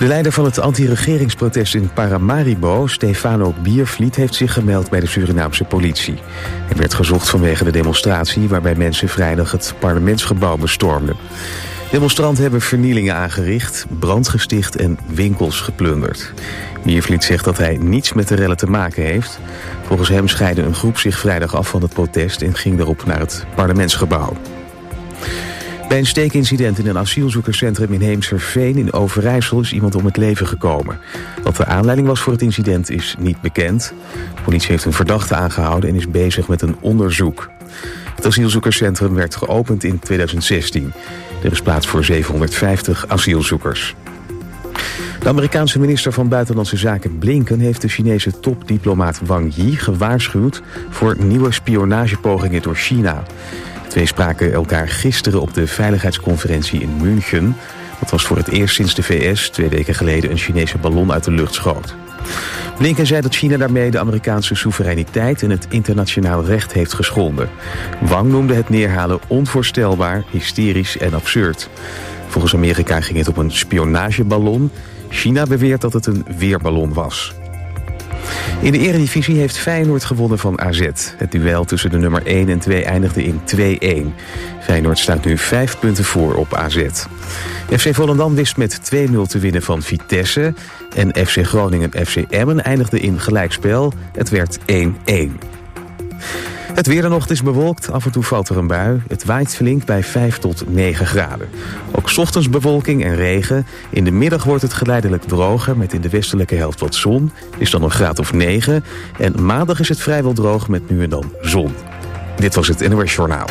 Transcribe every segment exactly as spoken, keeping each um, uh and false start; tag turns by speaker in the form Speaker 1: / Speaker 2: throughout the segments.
Speaker 1: De leider van het anti-regeringsprotest in Paramaribo, Stefano Biervliet, heeft zich gemeld bij de Surinaamse politie. Hij werd gezocht vanwege de demonstratie waarbij mensen vrijdag het parlementsgebouw bestormden. Demonstranten hebben vernielingen aangericht, brand gesticht en winkels geplunderd. Biervliet zegt dat hij niets met de rellen te maken heeft. Volgens hem scheidde een groep zich vrijdag af van het protest en ging daarop naar het parlementsgebouw. Bij een steekincident in een asielzoekerscentrum in Heemserveen in Overijssel is iemand om het leven gekomen. Wat de aanleiding was voor het incident is niet bekend. De politie heeft een verdachte aangehouden en is bezig met een onderzoek. Het asielzoekerscentrum werd geopend in tweeduizend zestien. Er is plaats voor zevenhonderdvijftig asielzoekers. De Amerikaanse minister van Buitenlandse Zaken Blinken heeft de Chinese topdiplomaat Wang Yi gewaarschuwd voor nieuwe spionagepogingen door China. De twee spraken elkaar gisteren op de veiligheidsconferentie in München. Dat was voor het eerst sinds de V S twee weken geleden een Chinese ballon uit de lucht schoot. Blinken zei dat China daarmee de Amerikaanse soevereiniteit en het internationaal recht heeft geschonden. Wang noemde het neerhalen onvoorstelbaar, hysterisch en absurd. Volgens Amerika ging het om een spionageballon. China beweert dat het een weerballon was. In de Eredivisie heeft Feyenoord gewonnen van A Z. Het duel tussen de nummer één en twee eindigde in twee-een. Feyenoord staat nu vijf punten voor op A Z. F C Volendam wist met twee nul te winnen van Vitesse. En F C Groningen F C Emmen eindigde in gelijkspel. Het werd één-een. Het weer dan nog is bewolkt, af en toe valt er een bui. Het waait flink bij vijf tot negen graden. Ook 's ochtends bewolking en regen. In de middag wordt het geleidelijk droger met in de westelijke helft wat zon. Is dan een graad of negen. En maandag is het vrijwel droog met nu en dan zon. Dit was het N O S Journaal.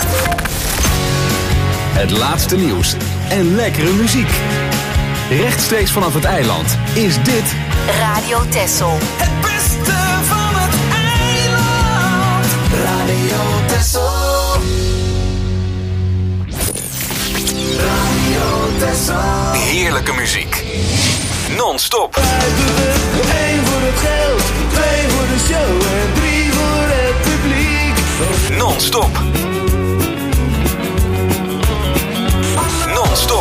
Speaker 2: Het laatste nieuws en lekkere muziek. Rechtstreeks vanaf het eiland is dit
Speaker 3: Radio Texel.
Speaker 4: Het beste van het eiland. Radio Texel. Radio Texel.
Speaker 2: heerlijke muziek. Non-stop.
Speaker 4: één voor het geld, twee voor de show en drie voor het publiek.
Speaker 2: Non-stop. Non-stop.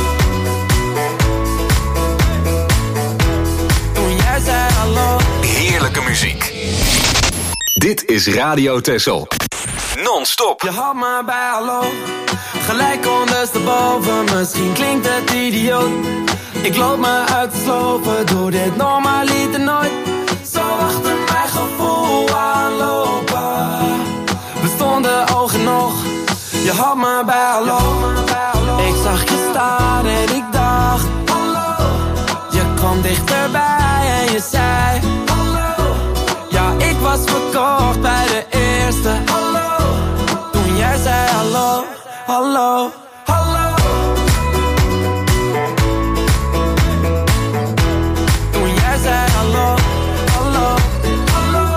Speaker 2: Heerlijke muziek. Dit is Radio Texel. Non-stop.
Speaker 4: Je had me bij hallo, gelijk ondersteboven. Misschien klinkt het idioot. Ik loop me uit te slopen, doe dit normaliter nooit. Zo achter mijn gevoel aanlopen. We stonden oog in oog. Je had me bij hallo. Ik zag je staan en ik dacht hallo. Je kwam dichterbij en je zei hallo. Ja, ik was verkocht bij de eerste hallo. Toen jij zei hallo, hallo, hallo. Toen jij zei hallo, hallo, hallo.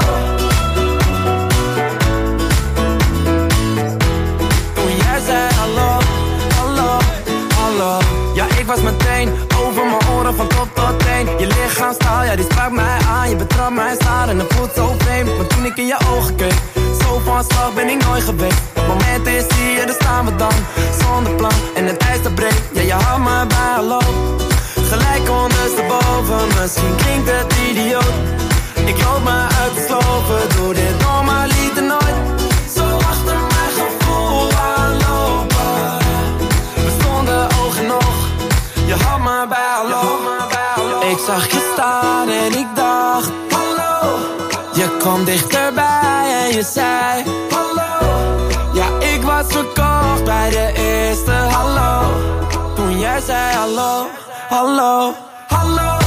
Speaker 4: Toen jij zei hallo, hallo, hallo. Ja, ik was meteen over mijn oren van top tot teen. Je lichaamstaal, ja die sprak mij aan. Je betrapt mij staan en het voelt zo vreemd. Maar toen ik in je ogen keek, zo van slag ben ik nooit geweest. Het moment is hier, daar staan we dan. Zonder plan en het ijs dat breekt. Ja, je had me bij hallo. Gelijk ondersteboven, misschien klinkt het idioot. Ik loop me uit te slopen, doe dit normaliter nooit. Zo achter mijn gevoel aanlopen. We stonden oog in oog. Je had me bij hallo. Ik zag je staan en ik dacht hallo. Je kwam dichterbij en je zei hallo. Ja, ik was verkocht bij de eerste hallo. Toen jij zei hallo, hallo, hallo.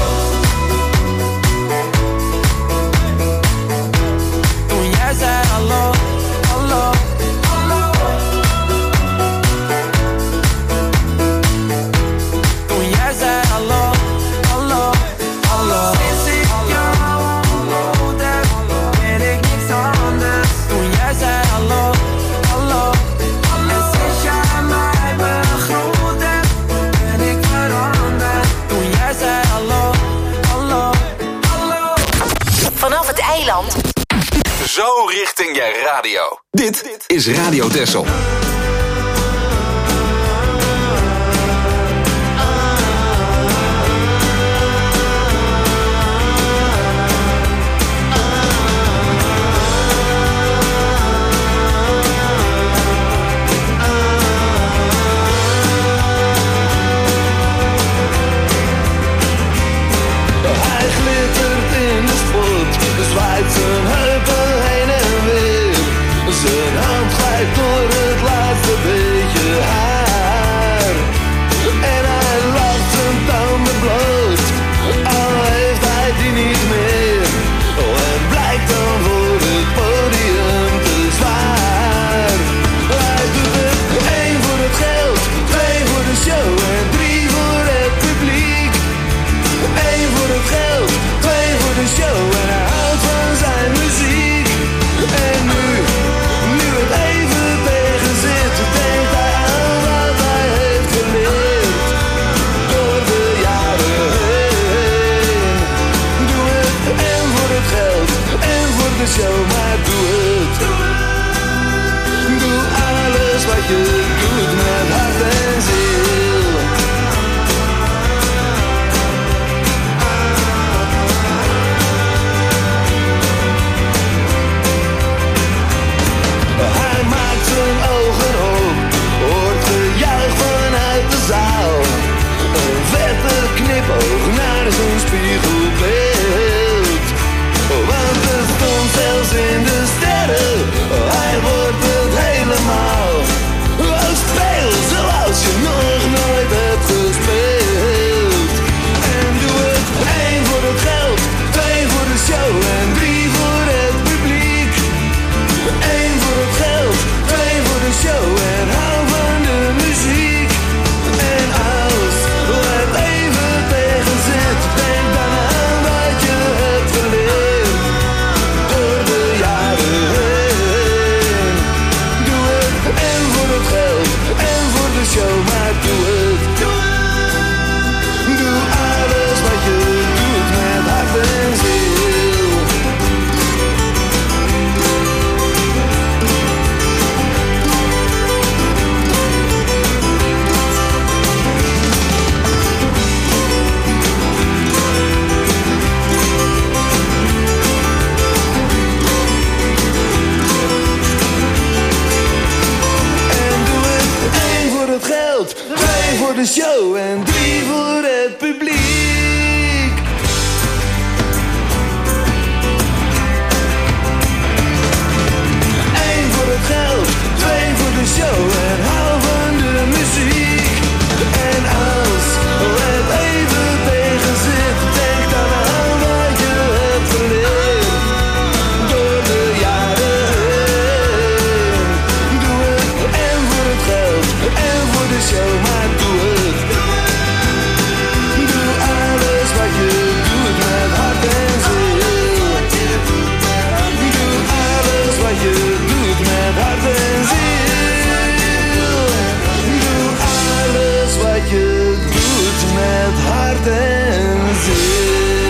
Speaker 4: Toen jij zei hallo, hallo, hallo. Toen jij zei hallo, hallo, hallo. Sinds ik jou ontmoet heb, ben ik niks anders. Toen jij zei hallo, hallo, hallo. En sinds jij mij begroet hebt, ben ik veranderd. Toen jij zei hallo, hallo, hallo.
Speaker 3: Vanaf het eiland.
Speaker 2: Zo richting je radio. Dit is Radio Texel.
Speaker 5: spiegelbeeld. Want het stond zelfs in de sterren, hij wordt het helemaal. Als speel zoals je nog nooit hebt gespeeld. En doe het één voor het geld, twee voor de show en drie voor het publiek. Eén voor het geld, twee voor de show en hou van de muziek. En als het even tegen zit, denk dan aan wat je hebt geleerd door de jaren heen. Doe het en voor het geld en voor de show, maar doe het. Doe alles wat je doet met hart en ziel. Geld, twee voor de show en drie voor het publiek. Eén voor het geld, twee voor de show en hou van de muziek. En als het even tegen zit, denk dan aan wat je hebt geleerd door de jaren heen. Doe het en voor het geld en voor de show, maar doe het. Doe alles wat je doet met hart en ziel. Doe alles wat je doet met hart en ziel. Doe alles wat je doet met hart en ziel.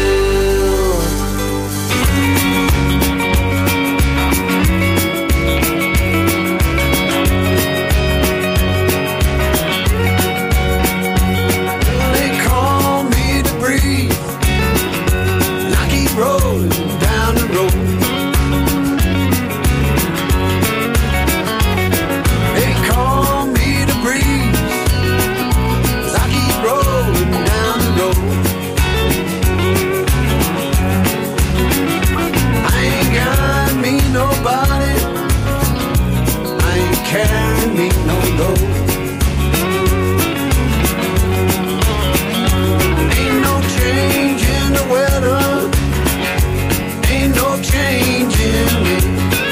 Speaker 5: Carry me no load. Ain't no change in the weather, ain't no change in me.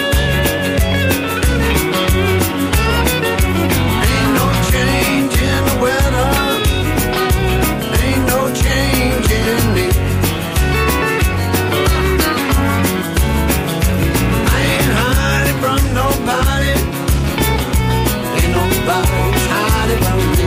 Speaker 5: Ain't no change in the weather, ain't no change in me. I ain't hiding from nobody. Nobody's hiding from me.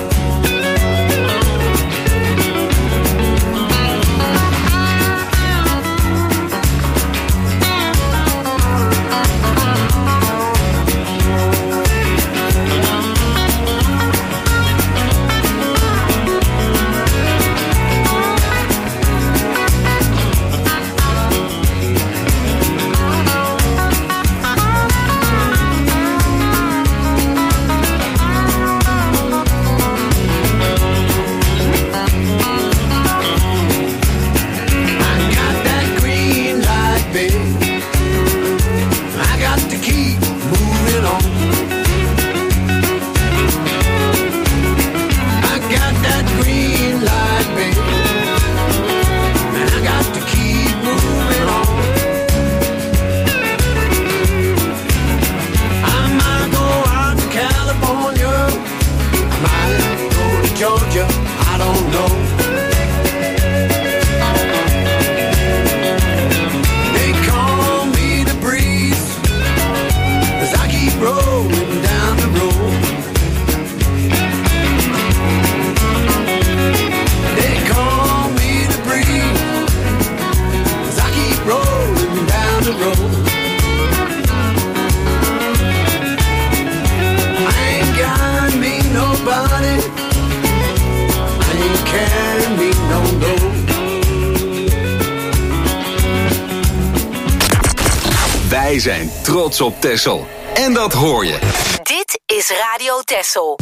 Speaker 5: Georgia, I don't know. They call me the breeze, 'cause I keep rolling down the road. They call me the breeze, 'cause I keep rolling down the road. I ain't got me nobody, carry me no load.
Speaker 2: Wij zijn trots op Texel. En dat hoor je.
Speaker 3: Dit is Radio Texel.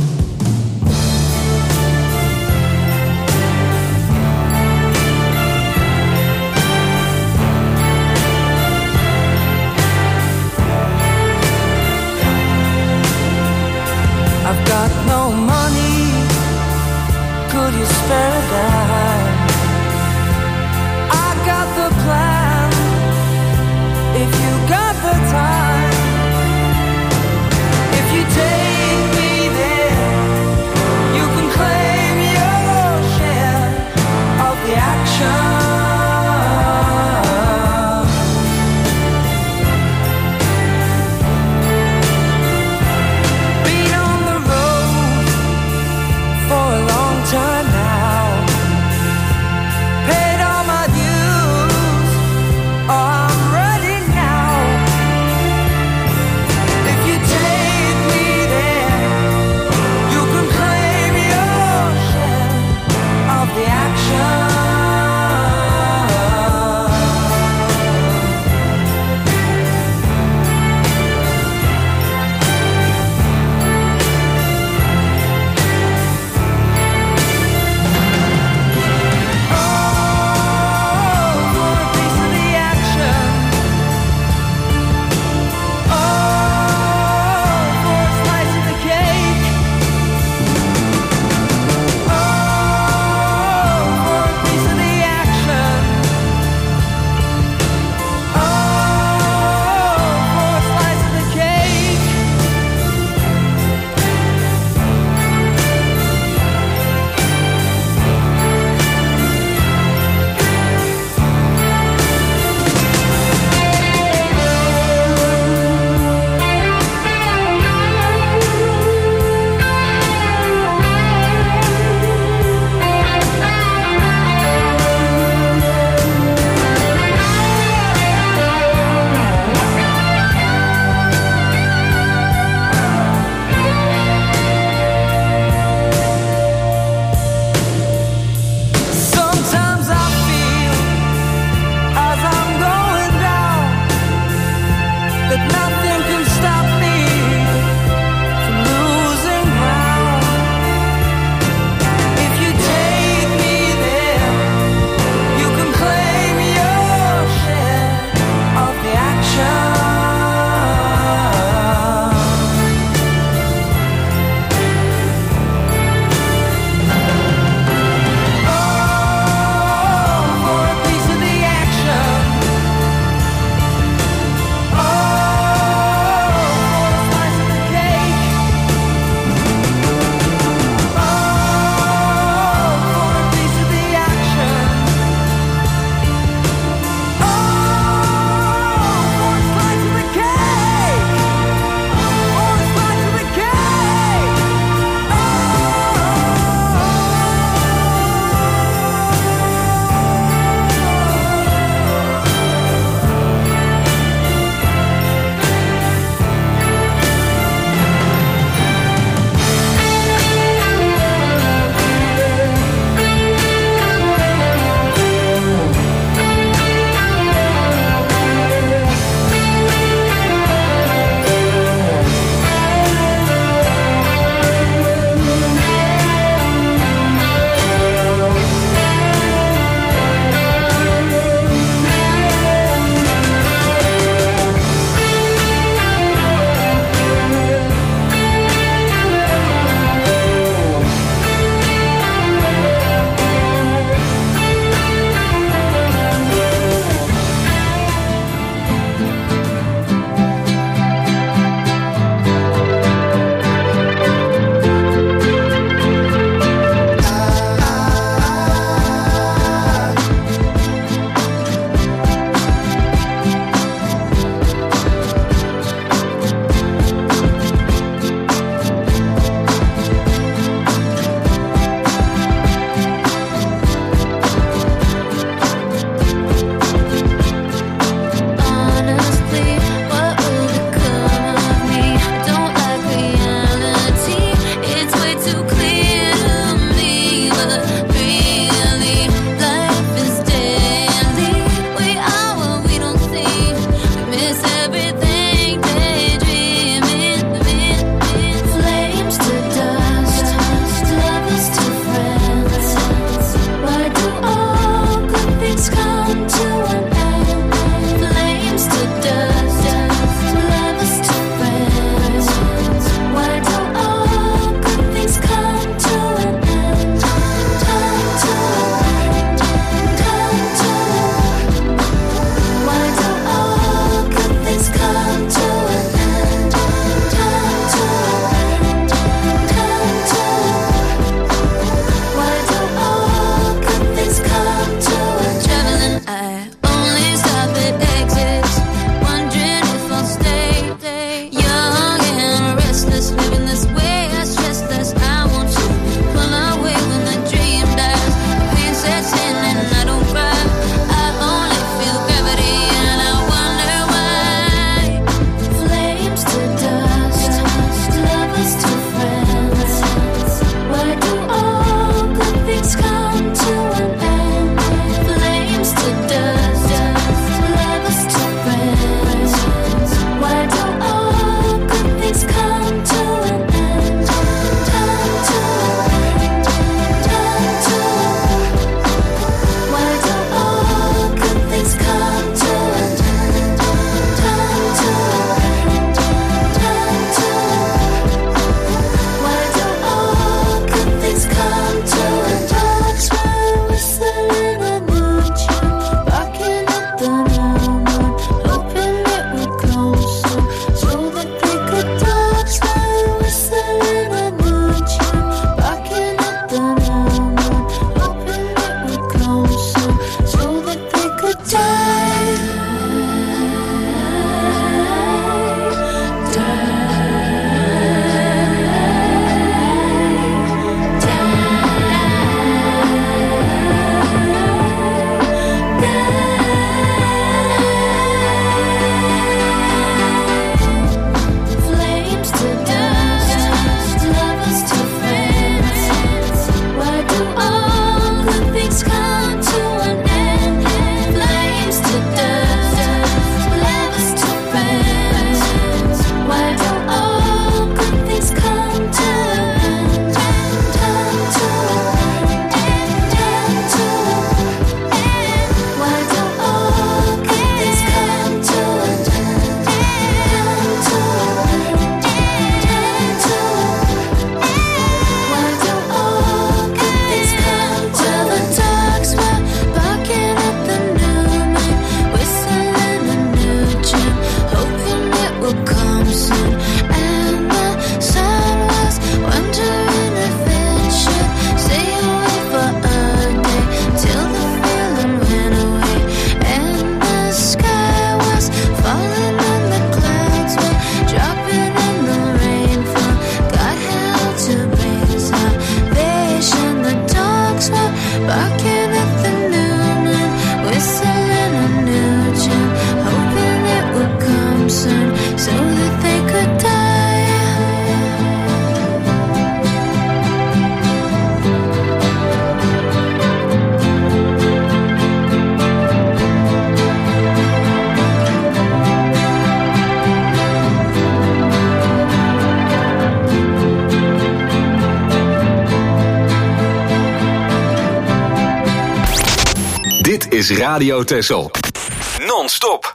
Speaker 2: Dit is Radio Texel. Non-stop.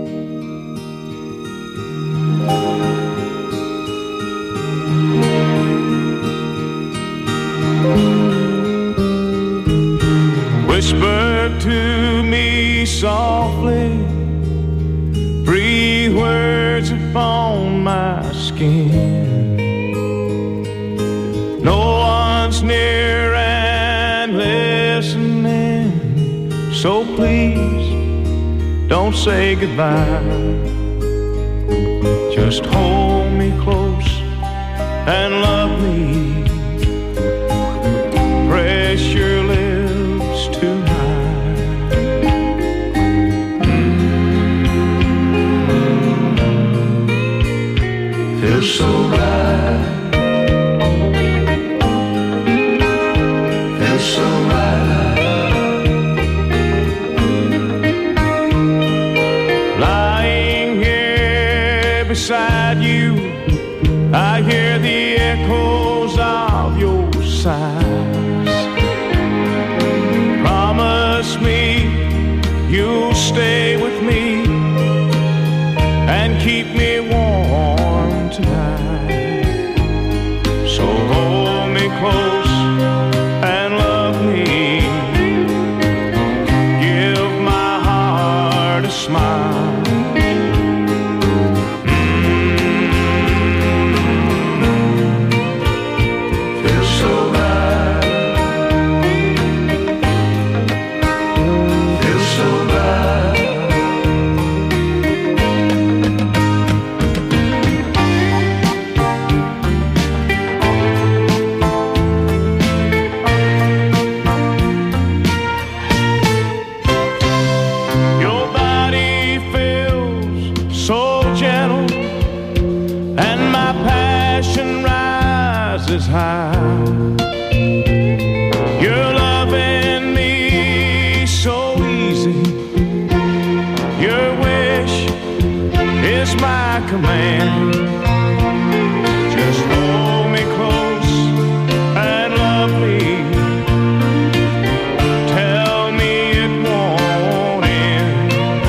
Speaker 6: Whisper to me softly, breathe words upon my skin. No one's near and listening, so please don't say goodbye. Just hold me close and love me. Press your lips to mine. Mm-hmm. Feels so right. Feels so right. Lying here beside you, I hear the echoes of your sighs. Promise me you'll stay with me and keep me warm tonight. So hold me close and love me. Give my heart a smile. You're loving me so easy. Your wish is my command. Just hold me close and love me. Tell me it won't end.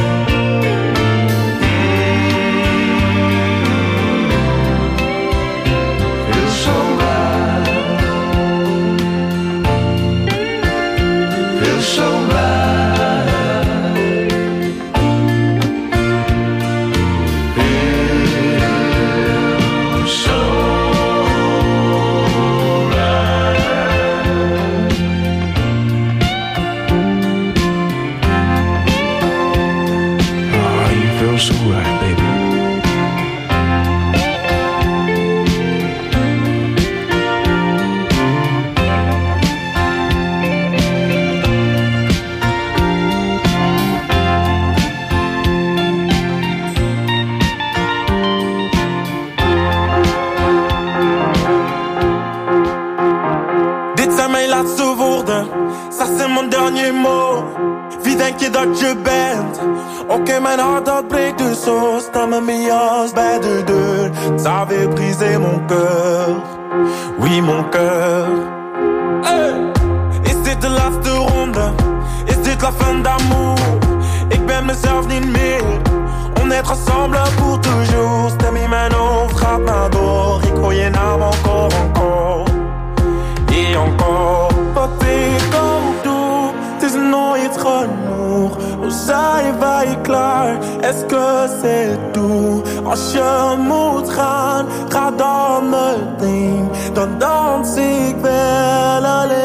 Speaker 6: Mm-hmm. Feels so right. So right, feels so right. Oh, you feel so right, baby.
Speaker 7: Mijn dernier mot. Wie denk je dat je bent? Oké, okay, mijn hart dat breekt dus zo. Sta met mijn jas bij de deur. Ça avait brisé mon cœur. Oui, mon cœur. Hey! Is dit de laatste ronde? Is dit la fin d'amour? Ik ben mezelf niet meer. On est ensemble pour toujours. Stem in mijn hoofd gaat maar door. Ik hoor je naam encore, encore. Et encore. Wat ik ook doe, het is nooit genoeg. Hoe zijn wij klaar? Est-ce que c'est tout? Als je moet gaan, ga dan meteen. Dan dans ik wel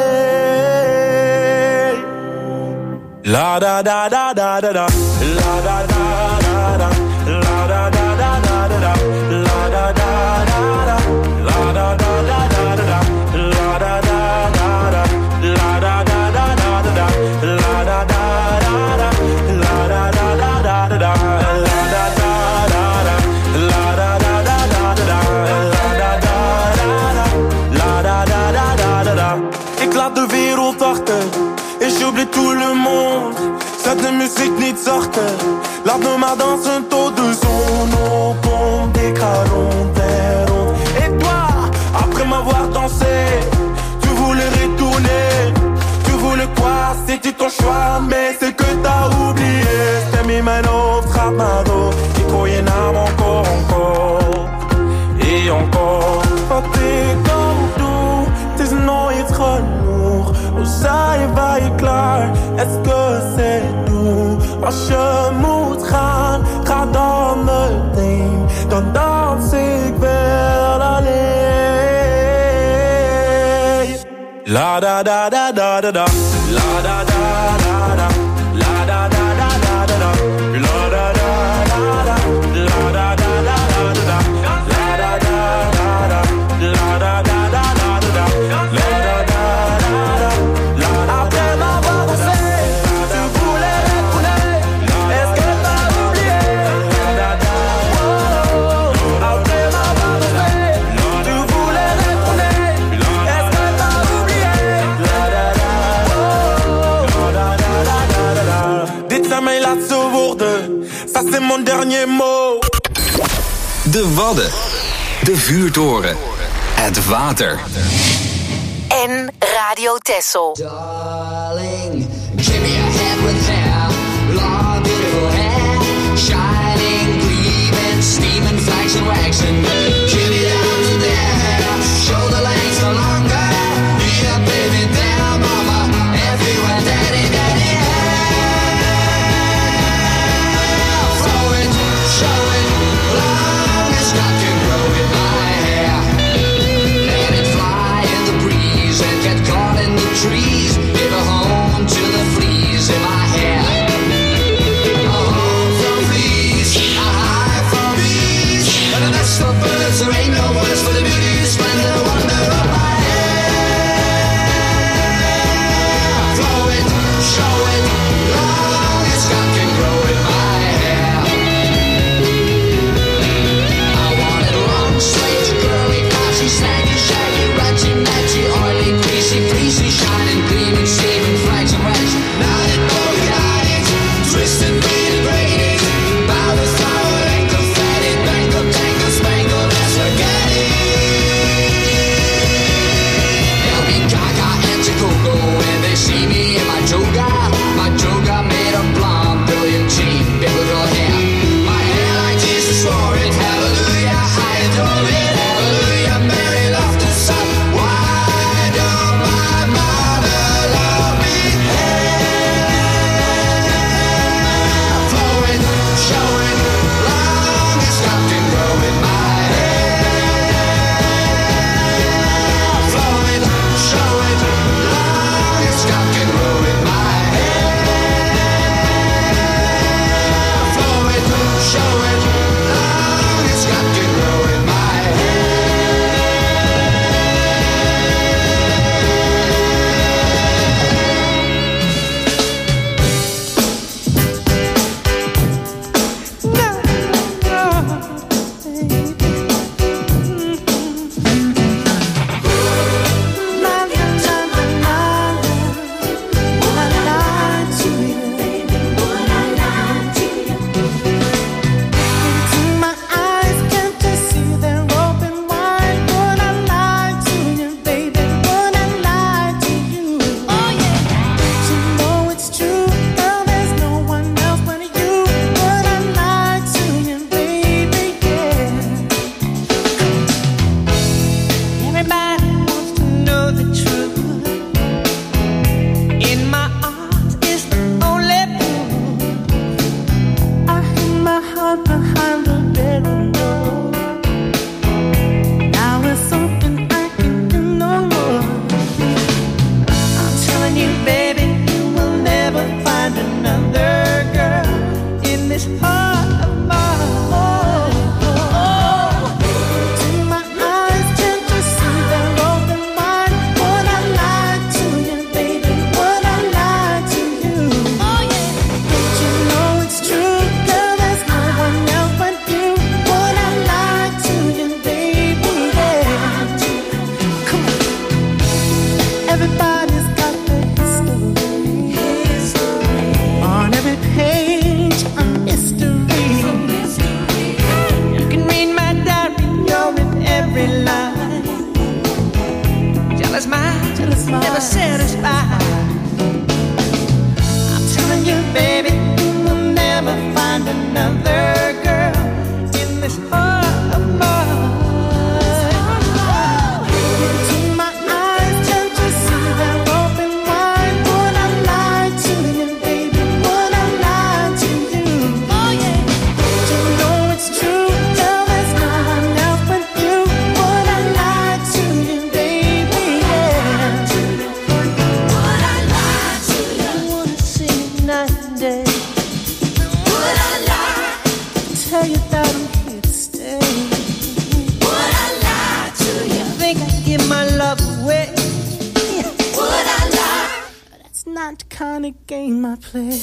Speaker 7: alleen. La da da da da da da. La da da da da. La da da da da da. La da da da da. La da da da da da. La da da da da. La da da da da da. La da da da da. La da da da da da. La da da da da. La da da da da da. La da da da da. La da da da da da. Ik laat de wereld achter. Et j'oublie tout le monde. Zet de muziek niet zachter. Laat me maar dansen tot de zon opkomt. Ik ga rond en rond. Et toi, après m'avoir dansé, tu voulais retourner. Tu voulais quoi? c'était ton choix, mais c'est que t'as oublié. Stem in mijn hoofd gaat maar door. Ik hoor je naam encore, encore. Et encore. Wat ik ook doe, het is nooit genoeg. Hoe zijn wij klaar? Est-ce que c'est doux? Als je moet gaan, ga dan meteen. Dan dans ik wel alleen. La da da da da da da. La da da da da. La da da da da da da. La da da da da. La da da da da da. La da da da da. La da da da da da. La da da da da. Après m'avoir dansé, tu voulais retourner. Est-ce que t'as oublié? Après m'avoir dansé, tu voulais retourner. Est-ce que t'as oublié? Dit zijn mijn laatste woorden, ça c'est mon dernier mot.
Speaker 2: De Wadden. De vuurtoren. Het water.
Speaker 3: En Radio Texel.
Speaker 8: Darling, give me a hand with hair, long beautiful hair, shining, gleaming, steaming, flags and waxing. Give me down to there, shoulder length no longer. Yeah, baby, there, mama, everywhere, daddy, daddy, hair. Throw it, show it, long as I can grow in my hair. Let it fly in the breeze and get caught in the trees. Give a
Speaker 9: night and day. Would I lie? Tell you that I'm here to stay. Would I lie to you? Think I'd give my love away? Would I lie? That's not the kind of game I play.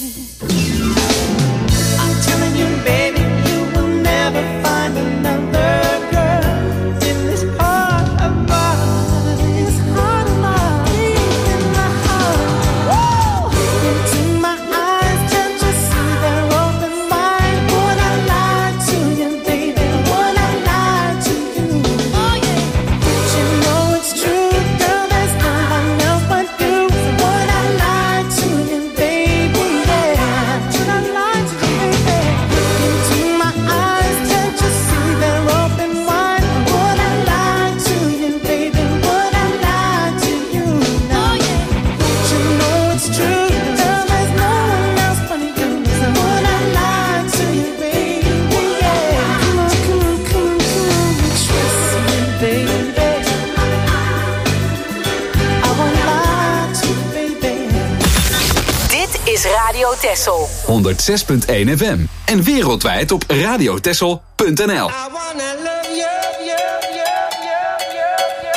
Speaker 9: I'm telling you, baby, you will never find another girl in this heart of mine. This heart of mine, in my heart. Woo! Into my eyes, can't you see they're open wide? Would I lie to you, baby? Would I lie to you? Oh yeah. Don't you know it's true, girl? There's no one else but you. So would I lie to you, baby? Yeah. Would I lie to you, baby? Into my eyes, can't you see they're open wide? Would I lie to you, baby? Would I lie to you? No, yeah. Don't you know it's true, girl? There's no one else but you. So would I lie to you, baby? Yeah. Come on, come on, come on, come on. Trust me, baby. I won't lie to you, baby.
Speaker 3: Dit is Radio Texel.
Speaker 2: honderd zes punt één F M. En wereldwijd op radiotexel punt n l.
Speaker 5: I wanna love you, you, you, you, you,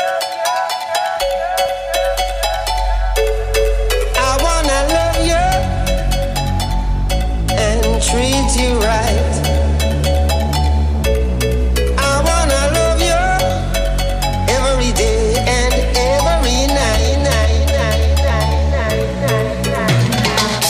Speaker 5: you. I wanna love you and treat you right. I wanna love you every day and every night, night, night, night, night, night, night.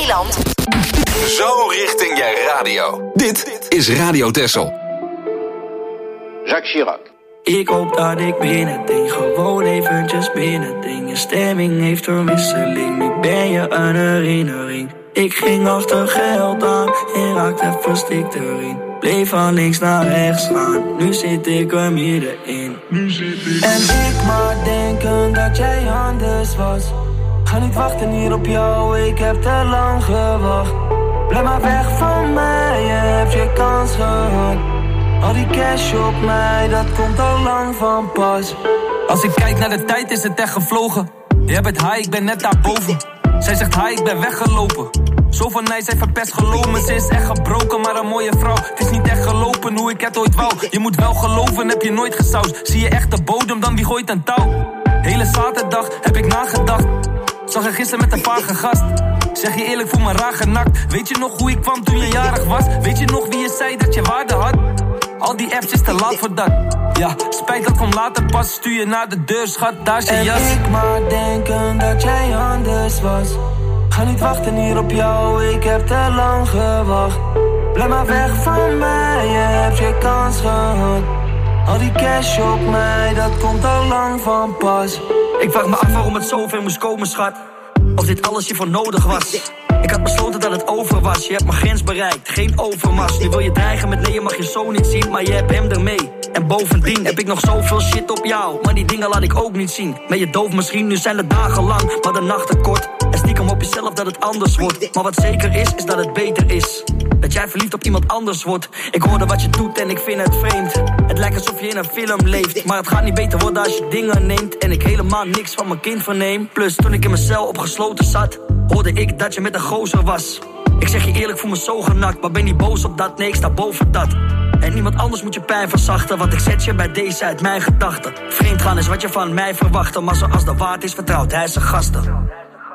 Speaker 3: eiland.
Speaker 2: Zo richting je radio. Dit is Radio Texel.
Speaker 10: Jacques Chirac.
Speaker 11: Ik hoop dat ik binnending, gewoon eventjes binnending. Je stemming heeft een wisseling, nu ben je een herinnering. Ik ging achter geld aan en raakte verstikt erin. Bleef van links naar rechts gaan, nu zit ik er middenin. En ik maar denken dat jij anders was. Ga niet wachten hier op jou, ik heb te lang gewacht. Blijf maar weg van mij, je hebt je kans gehad. Al die cash op mij, dat komt al lang van pas.
Speaker 4: Als ik kijk naar de tijd is het echt gevlogen. Jij bent high, ik ben net daarboven. Zij zegt hi, ik ben weggelopen. Zo van mij, zij verpest geloven. Ze is echt gebroken, maar een mooie vrouw. Het is niet echt gelopen hoe ik het ooit wou. Je moet wel geloven, heb je nooit gesausd. Zie je echt de bodem, dan wie gooit een touw. Hele zaterdag heb ik nagedacht. Zag je gisteren met een vage gast. Zeg je eerlijk, voel me raar genakt. Weet je nog hoe ik kwam toen je jarig was? Weet je nog wie je zei dat je waarde had? Al die apps is te laat voor dat. Ja, spijt dat komt later pas. Stuur je naar de deur, schat, daar is je
Speaker 11: en
Speaker 4: jas.
Speaker 11: En ik maar denken dat jij anders was. Ga niet wachten hier op jou, ik heb te lang gewacht. Blijf maar weg van mij, je hebt je kans gehad. Al die cash op mij, dat komt al lang van pas. Ik vraag me af waarom het zover moest komen, schat. Of dit alles hiervoor nodig was. Ik had besloten dat het over was. Je hebt mijn grens bereikt, geen overmars. Nu wil je dreigen met nee, je mag je zo niet zien. Maar je hebt hem ermee. En bovendien heb ik nog zoveel shit op jou. Maar die dingen laat ik ook niet zien. Ben je doof misschien, nu zijn de dagen lang, maar de nachten kort. En stiekem op jezelf dat het anders wordt. Maar wat zeker is, is dat het beter is. Dat jij verliefd op iemand anders wordt. Ik hoorde wat je doet en ik vind het vreemd. Het lijkt alsof je in een film leeft. Maar het gaat niet beter worden als je dingen neemt. En ik helemaal niks van mijn kind verneem. Plus toen ik in mijn cel opgesloten zat, hoorde ik dat je met een gozer was. Ik zeg je eerlijk, voel me zo genakt. Maar ben niet boos op dat, nee ik sta boven dat. En niemand anders moet je pijn verzachten. Want ik zet je bij deze uit mijn gedachten. Vreemd gaan is wat je van mij verwachtte. Maar zoals de waard is, vertrouwt hij zijn gasten.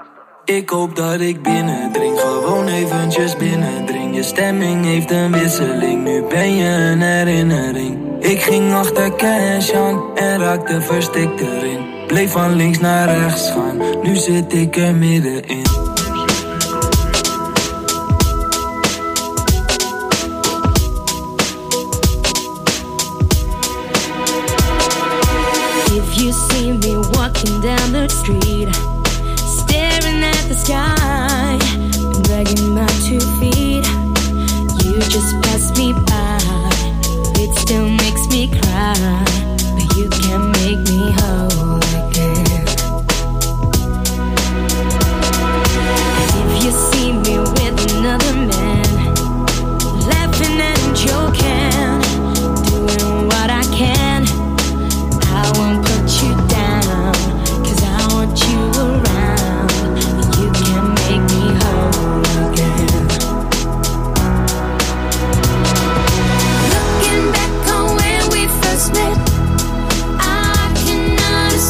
Speaker 11: Ik hoop dat ik binnendring, gewoon eventjes binnendring. Je stemming heeft een wisseling, nu ben je een herinnering. Ik ging achter cash aan en raakte verstikt erin. Bleef van links naar rechts gaan, nu zit ik er middenin.
Speaker 12: If you see me walking down the street, staring at the sky, dragging my two feet, you just pass me by. It still makes me cry, but you can make me whole again. And if you see me with another man, laughing and joking, doing what I can, I won't put you down, 'cause I want you around. You can make me whole again. Looking back on when we first met, I can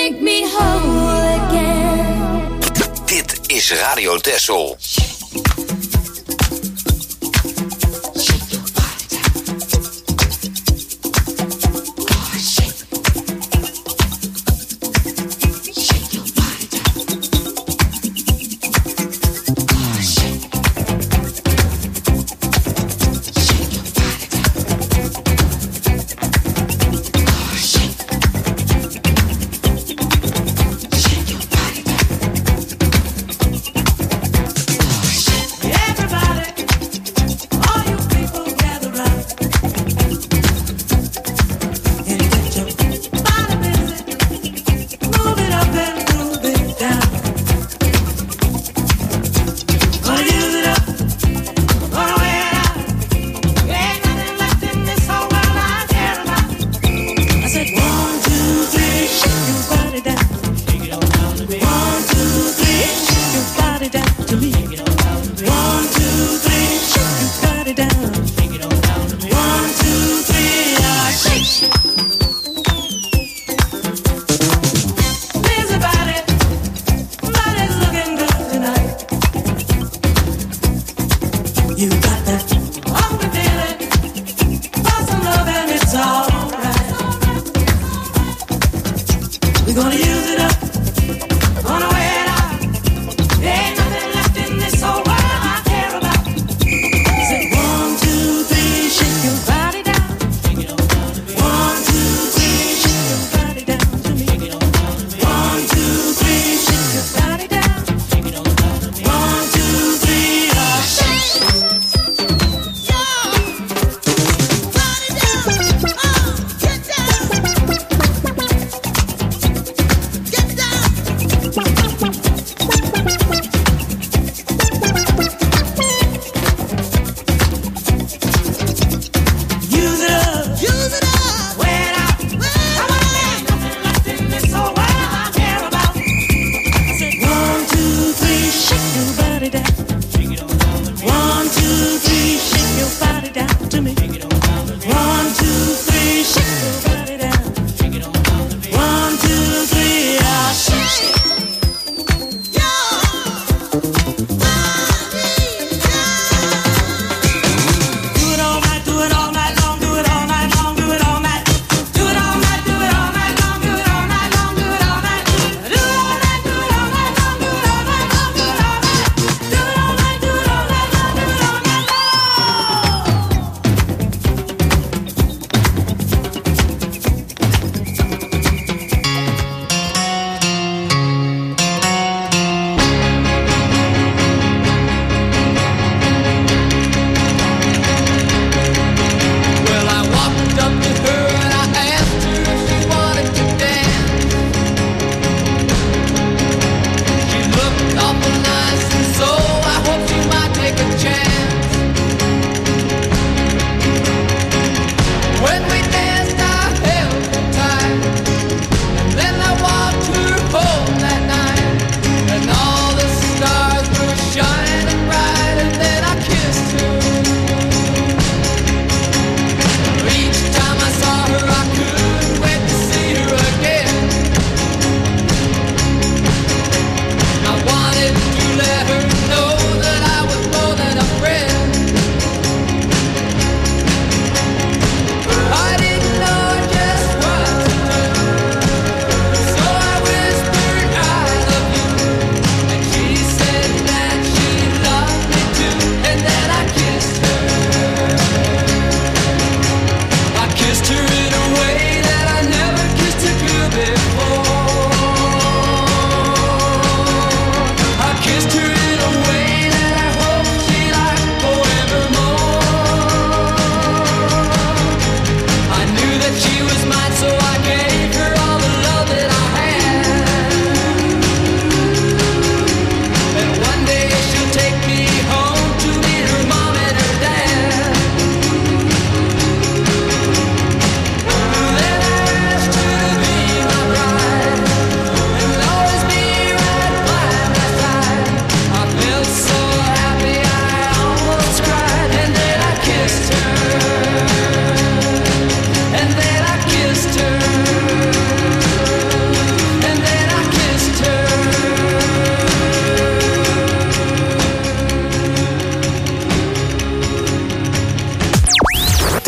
Speaker 12: make me whole again.
Speaker 2: Dit is Radio Texel.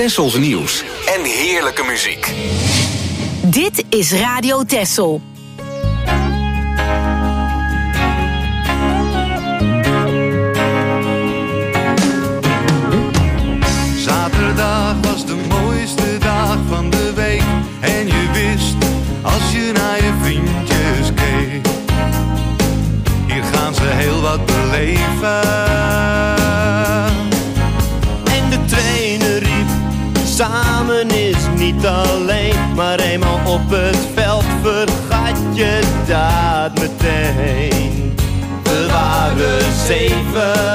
Speaker 2: Tessels nieuws en heerlijke muziek.
Speaker 3: Dit is Radio Tessel.
Speaker 13: Zaterdag was de mooiste dag van de week. En je wist, als je naar je vriendjes keek, hier gaan ze heel wat beleven.
Speaker 14: En de trainer riep, samen is niet alleen. Maar eenmaal op het veld vergat je dat meteen. We waren zeven.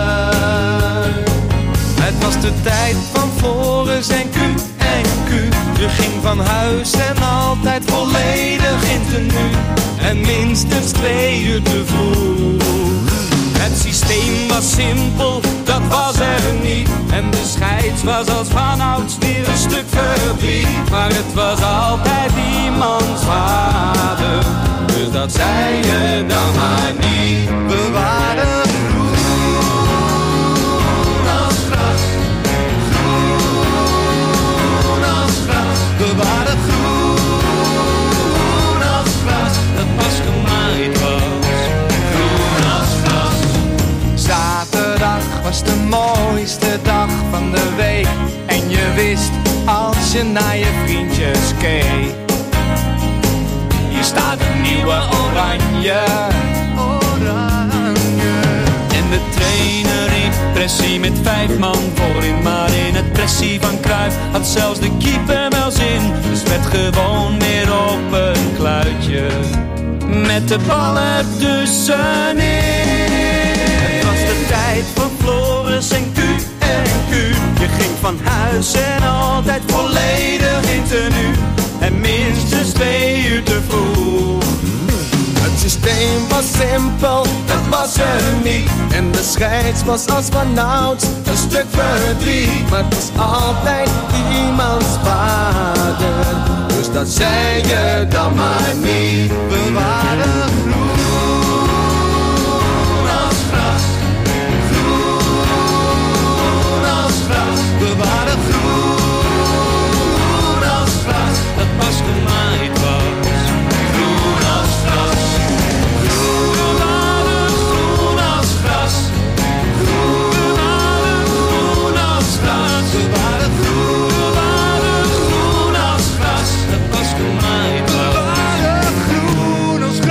Speaker 15: Het was de tijd van Floris en Q en Q. Je ging van huis en altijd volledig in tenue. En minstens twee uur te vroeg. Het systeem was simpel, dat was er niet. En de scheids was als vanouds weer een stuk verdriet. Maar het was altijd iemands vader, dus dat zei je dan maar niet.
Speaker 13: We waren We waren groen als gras,
Speaker 15: dat pas gemaaid was,
Speaker 13: groen als gras.
Speaker 15: Zaterdag was de mooiste dag van de week. En je wist, als je naar je vriendjes keek, hier staat een nieuwe oranje.
Speaker 13: Oranje.
Speaker 15: En de trainer riep pressie met vijf man voorin. Maar in het pressie van Cruijff had zelfs de keeper wel zin. Dus werd gewoon weer op een kluitje met de bal ertussenin. Het was de tijd van Floris en Q en Q. Je ging van huis en altijd volledig in tenue. En minstens twee uur te vroeg.
Speaker 11: Het systeem was simpel, dat was er niet. En de scheids was als vanouds een stuk verdriet. Maar het was altijd iemands vader, dus dat zei je dan maar niet.
Speaker 13: We waren groen als gras, groen als gras. We waren groen als gras,
Speaker 15: dat pas gemaaid was,
Speaker 13: groen als gras.
Speaker 15: gemaaid was.
Speaker 13: We waren groen als gras.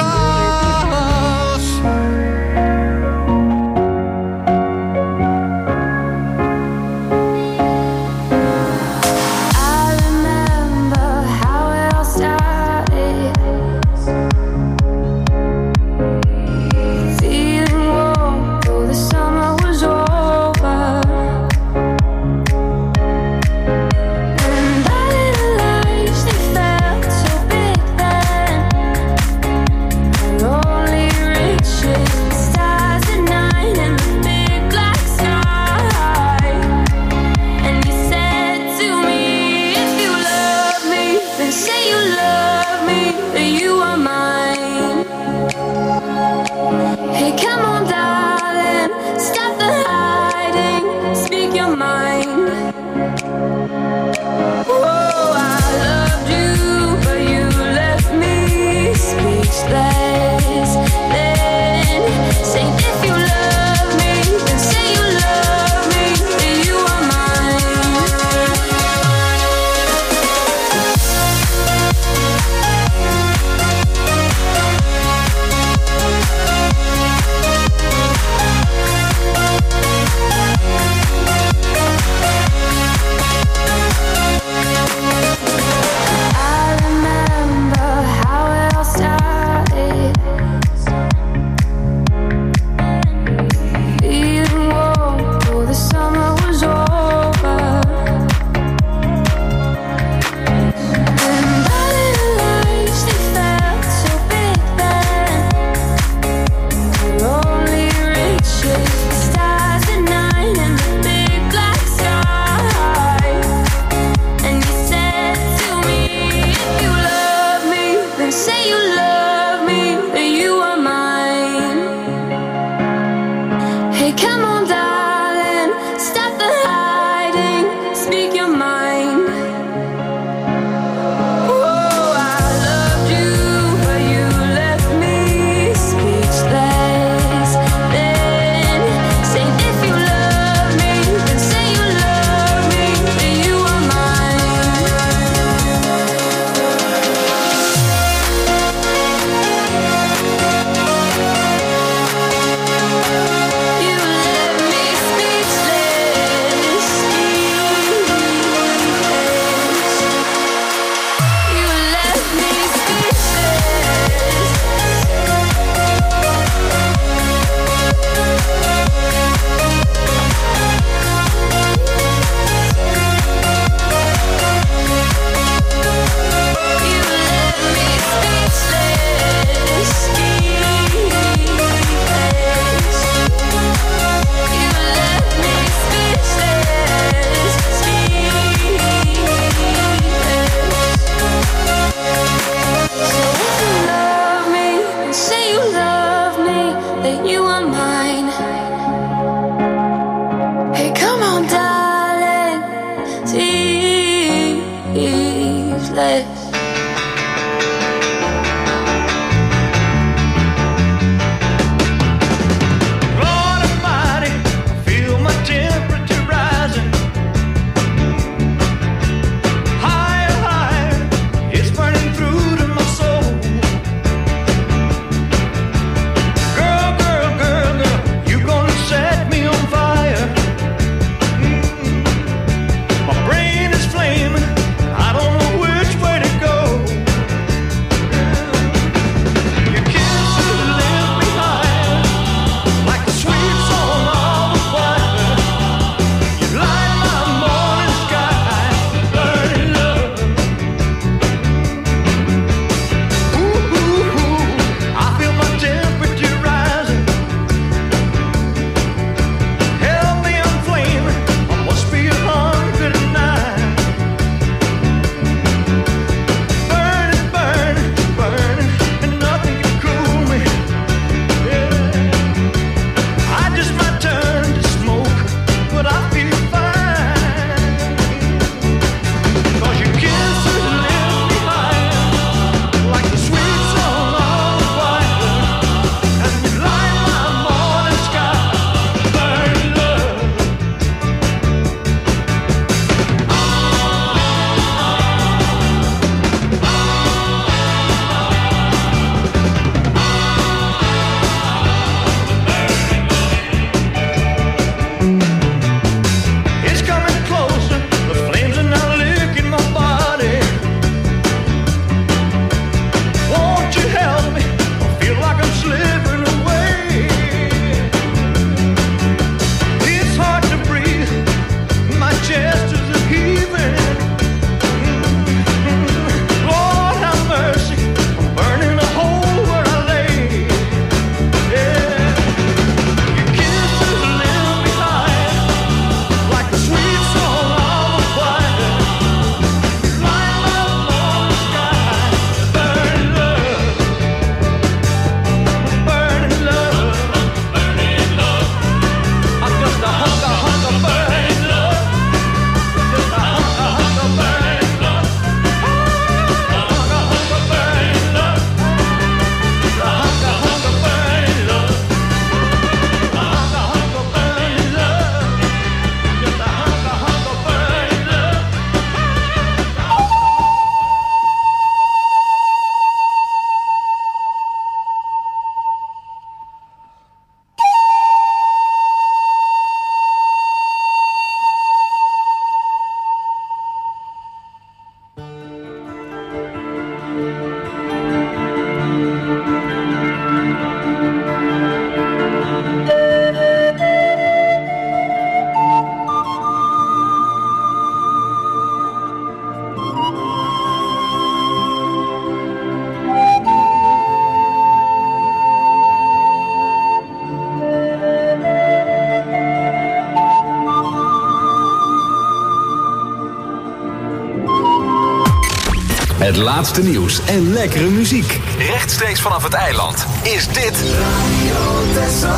Speaker 2: Het laatste nieuws en lekkere muziek. Rechtstreeks vanaf het eiland is dit Radio Texel.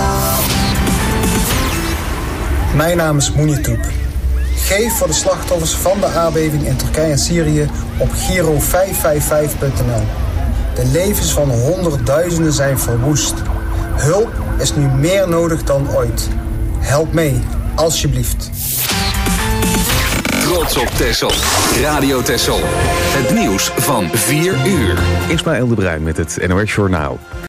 Speaker 16: Mijn naam is Mounitoub. Geef voor de slachtoffers van de aardbeving in Turkije en Syrië op Giro vijf vijf vijf punt n l. De levens van honderdduizenden zijn verwoest. Hulp is nu meer nodig dan ooit. Help mee, alsjeblieft.
Speaker 2: Trots op Texel. Radio Texel. Het nieuws van vier uur.
Speaker 1: Ismaël de Bruin met het N O S Journaal.